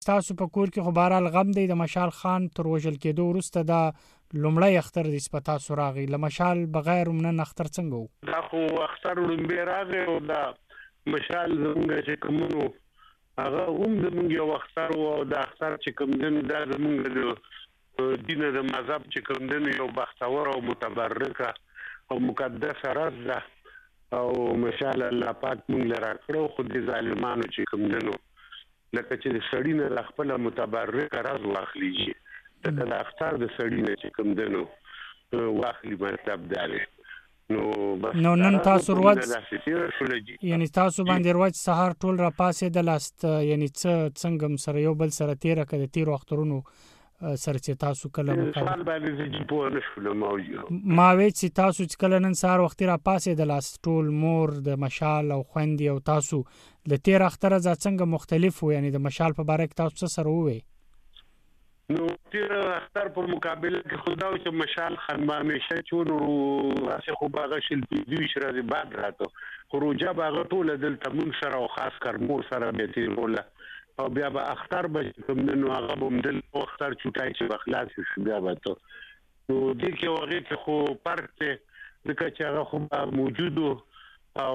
تاسو په کور کې خو بهرحال غم دی د مشال خان تر وژل کېدو وروسته دا لومړی اختر دی چې په تاسو راغی له مشال بغیر نن اختر څنګه و؟ دا خو اختر لومبې راغی او دا مشال زمونږ چې کومونو هغه هم زمونږ یو اختر و او دا اختر چې کوم دی دا زمونږ د دین د مذهب چې کوم دی یو بختور او متبرکه او مقدسه ورځ ده او مشال الله پاک مونږ له راکړو خو د ظالمانو چې کوم دی لکه چې د سړی نه خپل متبرک راز واخلي چې د اختر د سړی نه چې کوم دنو واخلي مطلب دا دی نو نن تاسو ورځ یعنی تاسو باندې ورځ سهار ټول را پاسې د لاست یعنی څنګه سره یو بل سره تیر کړه د تیر وختونو سره چې تاسو کله سوال باندې چې په نشول ما وې چې تاسو چې کله نن سهار وخت را پاسې د لاست ټول مور د مشال او خويندې او تاسو د تیر اختر ځا څنګه مختلف وو یعنی د مشال په باره کې تاسو سره وې نو تیر اختر په مقابله کې خدا او چې مشال خان ما همیشه چونو اسه خو باغ شل دوی شره بعد راته خروجه باغ ټول دلته مون سره او خاص کر مور سره به تیر ولا او بیا به اختر به کوم نو هغه هم دل اختر چټای چې بخلاص شو بیا به ته نو دې کې هغه خو پرته د کچا هغه خو موجود او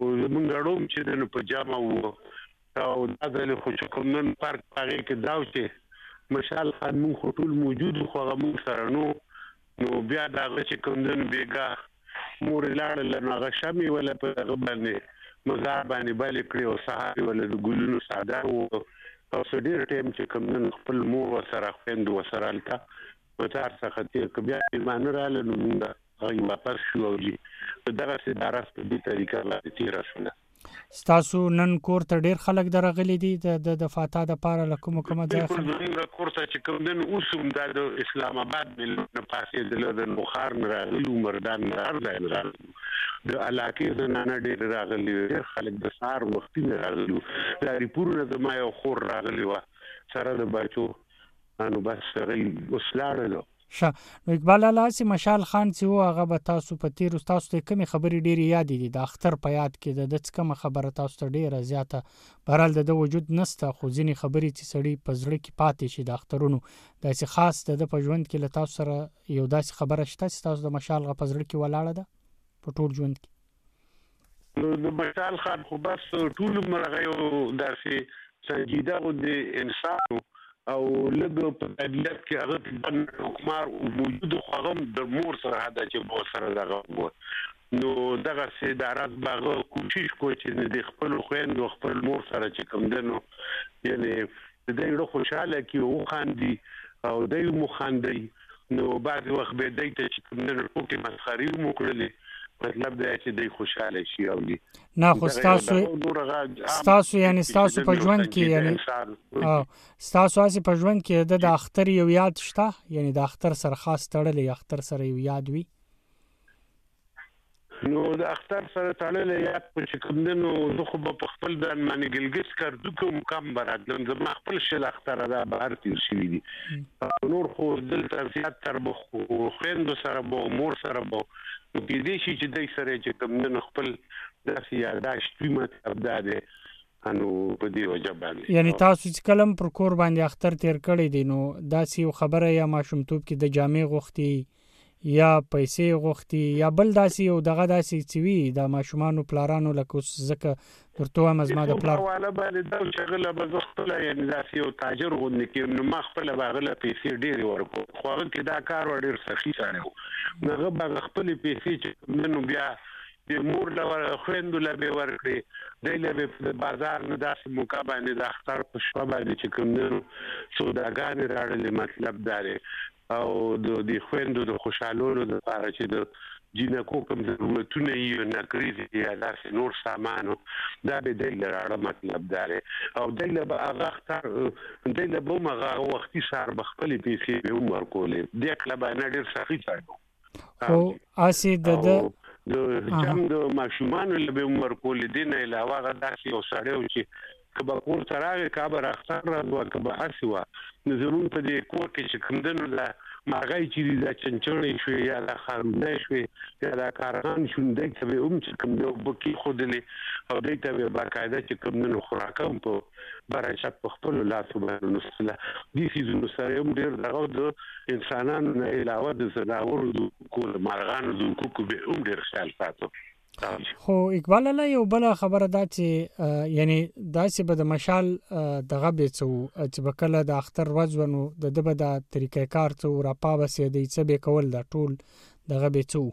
موږ چې د په جامه وو او دا د خو کوم نن پارک هغه کې داو چې مشال خان مون خو ټول موجود خو هغه مون سره نو بیا دا چې کوم دن بیګا مور لاړ لنو هغه شمي ولا په غبنه مزار باندې بالي کړی او سهار ولا د ګلونو ساده او سړي ټیم چې کوم نن خپل مور سره خويند وسره الته په تار څخه چې بیا ایمان رااله نو موږ هغه واپس شو او دغه سدارس په دې طریقه لا تیر شو ستاسو نن کور ته ډیر خلک درغلي دي د فاتحه د پاره لکه کومه ځای خلک کور ته چې کوم نن اوسم د اسلام آباد ملونه پاسې د بخار نه راغلي مردان نه راغلي د علاقې زنانه ډیر راغلي ډیر خلک د سار وختي نه راغلي د ریپورونه د ما یو خور راغلي و سره د بچو انو بس غي وسلاړلو نو اقبال الله سي مشال خان چې هغه به تاسو په تیر تاسو ته کومي خبرې ډېری یاد دي د اختر په یاد کې د څه خبره تاسو ته ډېره زیاته بهرال د وجود نسته خو ځینی خبرې چې سړی په زړه کې پاتې شي د اخترونو داسې خاص د په ژوند کې له تاسو سره یو داسې خبره شته چې تاسو د مشال غ په زړه کې ولاړه ده په ټول ژوند کې د مشال خان خو بس ټول مرغه یو داسې سنجیده او د انسان او لږ په طبیعت کې هغه باندې حکمار موجود خو هغه د مور سره هدا چې مور سره دغه نو دغه سیدارات باغ کوشش کوي چې د خپل خويند او خپل مور سره چې کوم دنو یعنی د دې خوشاله کې او خاندي او دې مو خاندي نو بعد وخت به دې ته چې کوم دنو په مسخري مو کړلې مطلب دا چې دې خوشاله شي او دي نه خو ستاسو یعنی ستاسو په ژوند کې یعنی ستاسو اسی په ژوند کې د اختر یو یاد شته یعنی د اختر سره خاص تړلې اختر سره یو یاد وي نو د اختر سره تړلې یاد په کوم دنو زه خو په خپل د معنی ګلګس کړو کوم کم برادلم زما خپل شل اختر دا بهر تیر شي دي نور خو دلته زیات تر بخو خويند سره بو مور سره بو نو کې دې شي چې دای سره چې کوم نه خپل داسې یاداشت مطلب دا دی انو په دې وجه باندې یعنی تاسو چې کلم پر کور باندې اختر تیر کړی دي نو داسې خبره یا ماشومتوب کې د جامع غوښتي یا پیسې غوښتي یا بل داسې او دغه داسې چوي د ماشومانو پلارانو لکه زکه ورته مزما د پلار والا باندې دا شغله به خپل یعنی داسې یو تاجر غوندي کې نو ما خپل باغله پیسې ډېری ورکو خو هغه کې دا کار ډېر سخی سره نو هغه باغ خپل پیسې چې نو بیا د مور له خويندو له به ورکړي دله په بازار نه داسې موقع باندې د اختر په شپه باندې چې کوم نو سوداګان راړل مطلب داري او د خويندو د خوشالولو د لپاره چې د جنکو کوم ضرورتونه یې نکري یا داسې نور سامانو دا به د لاره مطلب داري او دله به هغه اختر دله به مغه وختي سار بخپل پیسې به عمر کولې د کله باندې ډېر سخی ځای او اسی د جام د ماشومان له به عمر کولې دین علاوه داسې او سړیو چې کبه کور تراغه کبه اختر راځو کبه اسوا نظرون په دې کور کې چې کمندونو لا مرغۍ چې د چنچړې شوې یا د خارونه شوې یا د کارغان شونډې ته به چې کوم یو بکی خودلې او دې ته به باقاعده چې کوم نو خوراکم په براشت په خپل لاسو باندې نسله دي چې سره هم ډېر دغه د انسانانو نه علاوه د زناورو د کول مرغانو د کوکو به هم ډېر خیال ساتو. خو اقبال الله یو بل خبره ده چې یعنی داسې به د مشال دغه به څو چې بکله د اختر ورځ ونو د دبه د طریقې کار څو راپا بسې د څه به کول د ټول دغه به څو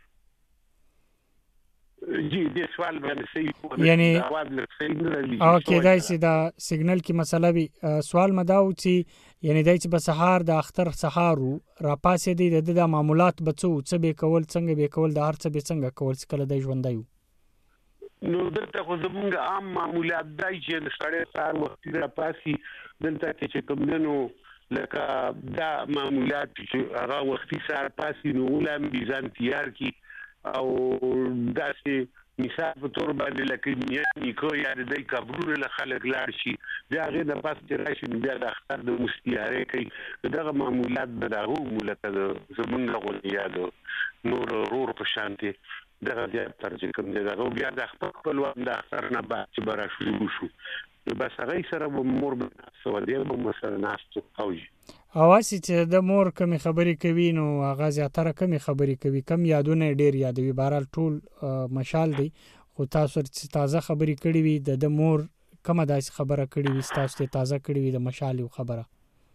جی د سوال باندې صحیح یعنی او کېدای شي دا سیګنل کې مسله وي سوال مداو چې یعنی دای چې په سحر د اختر سحارو را پاسې دي د معمولات بچو څه به کول څنګه به کول د هر څه به څنګه کول کله د ژوندایو نو دلته خو زمونږ عام معمولات دای چې سړی سار وختي را پاسي دلته چې کوم نو لکه دا معمولات چې هغه وختي سار پاسي نو ولهم میزان تیار کی او داسې مثال په تور باندې لکه نیکو یا د قبرونو له خلک لاړ شي بیا هغه د پاس راشي بیا د اختر د مستیاره کوي دغه معمولات دغه مولته زمونږ غوړیا دو نور رور په شانتي دغه ترجمه کوم دغه بیا د خپل وخت د اختر نه بعد چې برا شروع شو بس هغه سره مور به سعودي به مثلا ناستو اوجي اواسی چې د مور کمی خبرې کوي نو هغه زیاتره کمی خبرې کوي کم یادونه ډیر یادوي بهرال ټول مشال دی خو تاسو چې تازه خبرې کړې وي د مور کومه داسې خبره کړې وي تاسو ته تازه کړې وي د مشال یو خبره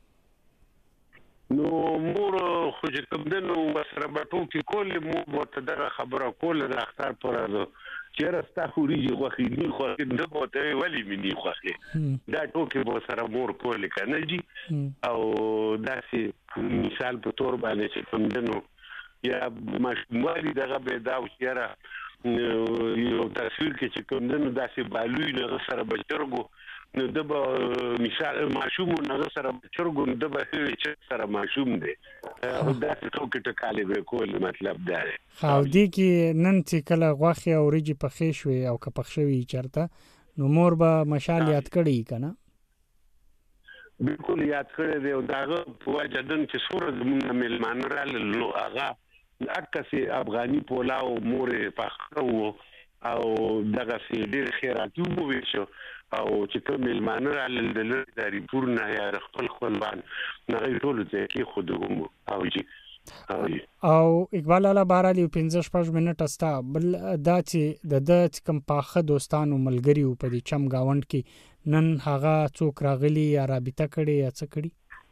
نو مور خو چې کوم دنو وسره بټو کې کول مو ورته دغه خبره کول د اختر پر راځو چې راستا خوريږي خوخي نه خو د بوته ولی مني خوخي دا ټوکې به سره مور کول کنه جی او داسې مثال په تور باندې چې کوم دنو یا ماشومالي دغه به دا وشره یو تصویر کې چې کوم دنو داسې بالوي نه سره بچرګو نو د مثال ماشوم نه سره چرګو د به چې سره ماشوم دی او دا څه ټکاله به کول مطلب دا دی خو دې کې نن چې کله غوخه او ریجی پخې شوې او که پخښوي چرته نو مور به مشال یاد کړی کنه بالکل یاد کړی دی او داغه په وجدن چې سورې زمونږ ملمان را لو هغه اکسي افغاني پولاو مور پخو او دغه سي ډیر خیراتي وو شو او چې کوم ملمان را لری پورنه یا خپل خپلوان نه ټول ته کې خودوم او جی او اقبال الله بهرالي 15 منټه استا بل دا چې د کم پاخه دوستانو ملګری په دې چم گاوند کې نن هغه څوک راغلي یا رابطه کړي یا څه کړي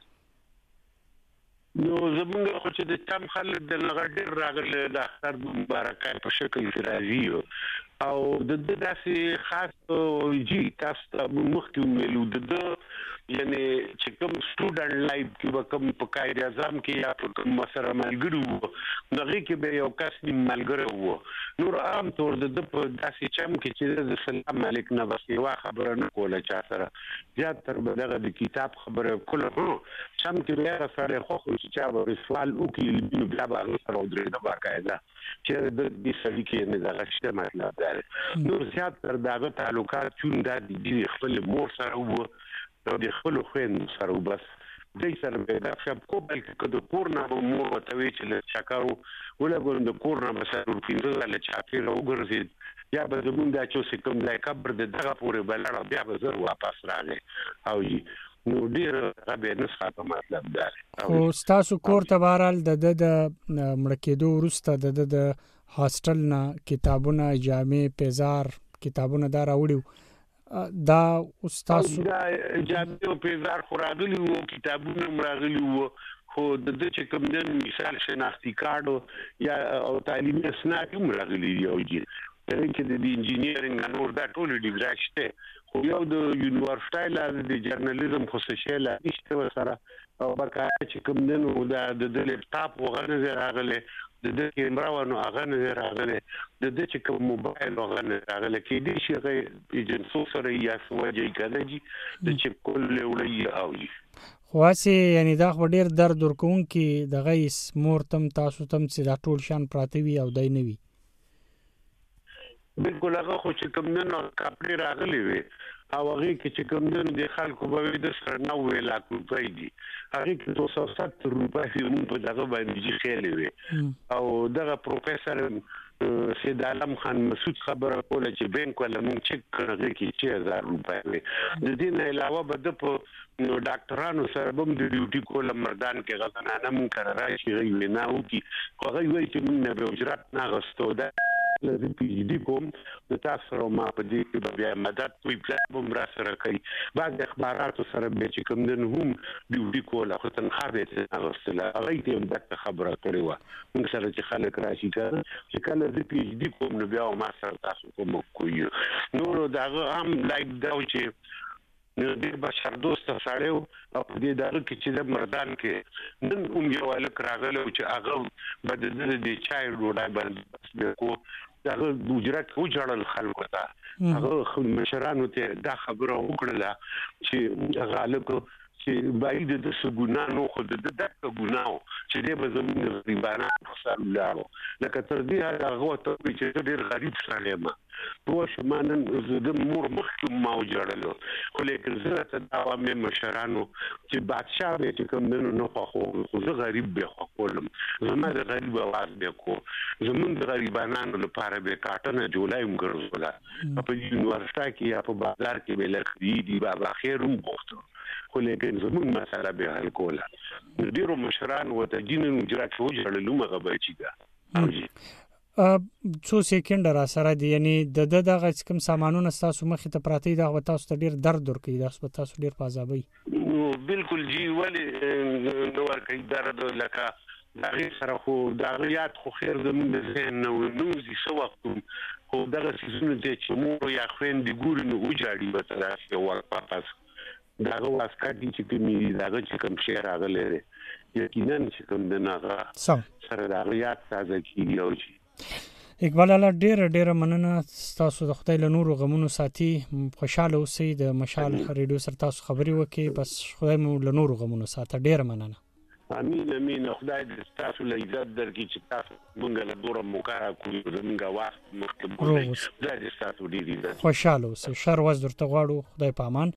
نو زمونږ خو چې د چم خلک د لغړ راغله د اختر مبارکه په شکل راځي او د داسې خاص جی تاسو مخکې ویلو د یعنی چې کوم سټوډنټ لایف کې وکم په قائد اعظم کې یا په کوم مسره ملګری وو نغې کې به یو کس ملګری وو نور عام طور د داسې چم کې چې د سلام علیک نه بس یو خبره نه کوله چا سره زیات تر دغه د کتاب خبره کوله چم کې بیا سره خو چې چا به سوال وکړي بیا به سره درې د باقاعده چې د دې سړي کې نه دغه شته مطلب دی نور زیات تر دغه تعلقات چون د خپل مور سره وو د خپل خويند سره بس دې سره به دا شپ کو بلکې د کورنا مور وتوي چې چاکارو ولګون د کورنا مسره پینځه له چاپیر وګرځي یا به زمونږ د چوسې کوم ځای قبر د دغه پورې بلړ بیا به زر واپس راغی او نو ډیر غبه نسخه په مطلب ده او تاسو کور ته بهرال د مړکېدو وروسته د هاستل نه کتابونه جامع پیزار کتابونه دا راوړیو دا استاد دا جامع پیزار خوراغلی وو کتابونه مراغلی وو خو د چې کوم د مثال شناختی کارت یا او تعلیمي اسناد مراغلی یو جی چې د انجینیرینګ نور دا ټول ډیګری شته خو یو د یونیورسيټي لا د جرنالیزم خصوصي لا نشته سره او بقا چې کوم نو دا د لپټاپ وغنه راغله د کیمرا ونو هغه نه راغله د چې کوم موبایل وغنه راغله کې دې شي ایجنسو سره یا سوجي کېږي د چې کول ولې او خاصه یعنی دا ډیر درد ورکون کې د غیس مورتم تاسو تم چې دا ټول شان پراته وي او دای نه وي بالکل هغه خو چې کوم نه کاپړې راغلي وي او هغه کې چې کوم د خلکو به د سره 90 لک روپۍ دي هغه کې 270 روپۍ موږ په دغه باندې خېلې وي او دغه پروفیسور سید عالم خان مسعود خبره کوله چې بانک ولا مونږ چک کړی کې 6000 روپۍ وي د دې نه علاوه به د ډاکټرانو سره هم د ډیوټي کوله مردان کې غوښتنه مونږ کړه راشي وی نه او کی هغه وایي چې مونږ نه به اجرت نه غوښتو دا د پی ایچ ډي کوم د تاسو سره ما په دې کې بیا مدد کوي پلان را سره کوي بعض اخبارات سره به چې کوم دن هم ډیوټي کوله خو تنخواه به نه غوښتله هغه ته د خبره کړې و موږ سره چې خلک راشي چې کله د پی ایچ ډي کوم نو بیا ما سره تاسو کوم کوی نو دا هم لایک دا چې د بشر دوست سره او په دې دغه کې چې د مردان کې نن هم یو الک راغله چې هغه بدل دي چای روډای باندې کو دغه اجرت وجړل خلکو ته هغه مشرانو ته دا خبره وکړه چې غالب چې باید د سګونانو خو د دغه ګناو چې د بزمن غریبانو خسر لاړو لکه تر دې هغه ته چې ډېر غریب سره ما په شمانن د مور مخکې ما وجړل خو لیکن زه ته دا مې مشرانو چې بادشاہ به چې کوم نو خو زه غریب به خو کولم زما د غریب आवाज به کو زمون د غریبانو لپاره به کاټنه جوړایم ګرځولا په یونیورسيټه کې یا په بازار کې به لخري دي بابا خیروم غوښتو خو لیکن زمون مسله به حل کوله ډیرو مشران وته جنن اجرات وجړل مغه به چیګه څو سکند را سره دي یعنی د دغه کوم سامانونه تاسو مخې ته پراته دي تاسو ته ډیر درد ورکوي تاسو ډیر پازابي بالکل جی ولی نو ورکوي درد لکه دغه سره خو دغه یاد خو خیر زموږ د ذهن نو زی سو وخت خو دغه سيزونه چې مو یا خويندې ګوري نو وجاړي به تاسو ورپاس دغه واسکټي چې کومي دغه چې کوم شی راغلی یقینا چې کوم دغه سره دغه یاد تازه کیږي او اقبال الله ډیر مننه تاسو د خدای له نور غمونو ساتي خوشاله اوسئ د مشال ریډیو سره تاسو خبري وکي بس خدای مو له نور غمونو ساتي ډیر مننه امين خدای دې تاسو له عزت درکړي چې تاسو مونږ له دوره مکارا کوو زمونږ وخت مخکې خدای دې تاسو ډیر عزت خوشاله اوسئ شر وز درته غواړو خدای په امان